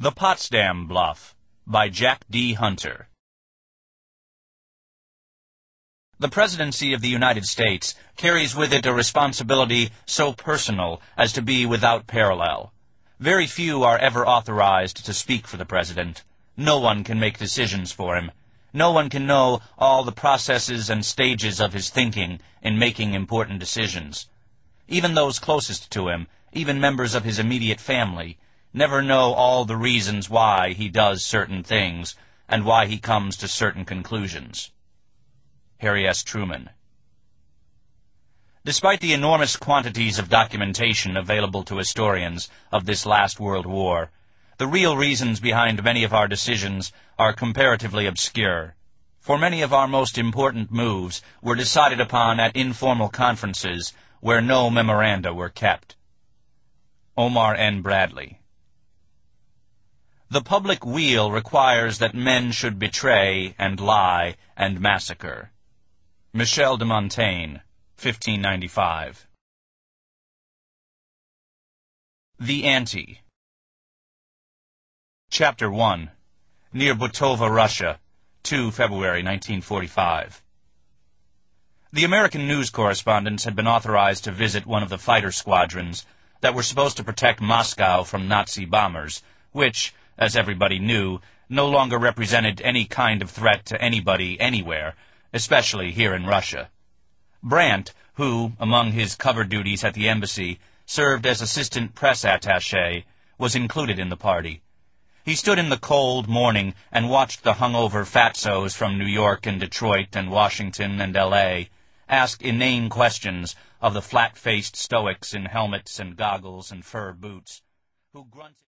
The Potsdam Bluff by Jack D. Hunter. The presidency of the United States carries with it a responsibility so personal as to be without parallel. Very few are ever authorized to speak for the president. No one can make decisions for him. No one can know all the processes and stages of his thinking in making important decisions. Even those closest to him, even members of his immediate family, never know all the reasons why he does certain things and why he comes to certain conclusions. Harry S. Truman. Despite the enormous quantities of documentation available to historians of this last World War, the real reasons behind many of our decisions are comparatively obscure. For many of our most important moves were decided upon at informal conferences where no memoranda were kept. Omar N. Bradley. The public weal requires that men should betray and lie and massacre. Michel de Montaigne, 1595. The Ante. Chapter 1. Near Butova, Russia, 2 February 1945. The American news correspondents had been authorized to visit one of the fighter squadrons that were supposed to protect Moscow from Nazi bombers, which, as everybody knew, no longer represented any kind of threat to anybody anywhere, especially here in Russia. Brandt, who, among his cover duties at the embassy, served as assistant press attaché, was included in the party. He stood in the cold morning and watched the hungover fatzos from New York and Detroit and Washington and L.A. ask inane questions of the flat-faced stoics in helmets and goggles and fur boots, who grunted